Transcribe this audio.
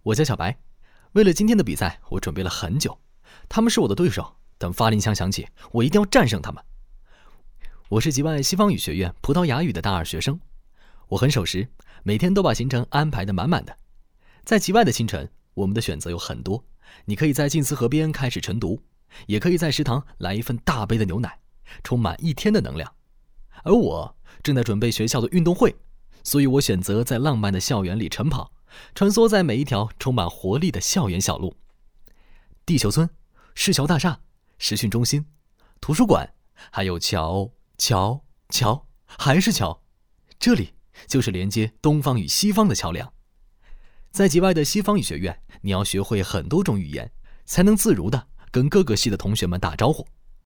我叫小白，为了今天的比赛，我准备了很久。他们是我的对手，等发令枪响起，我一定要战胜他们。我是吉外西方语学院葡萄牙语的大二学生，我很守时，每天都把行程安排得满满的。在吉外的清晨，我们的选择有很多，你可以在静思河边开始晨读，也可以在食堂来一份大杯的牛奶，充满一天的能量。而我正在准备学校的运动会，所以我选择在浪漫的校园里晨跑，穿梭在每一条充满活力的校园小路。地球村、市桥大厦、实训中心、图书馆，还有桥，还是桥，这里就是连接东方与西方的桥梁。在吉外的西方语学院，你要学会很多种语言，才能自如地跟各个系的同学们打招呼。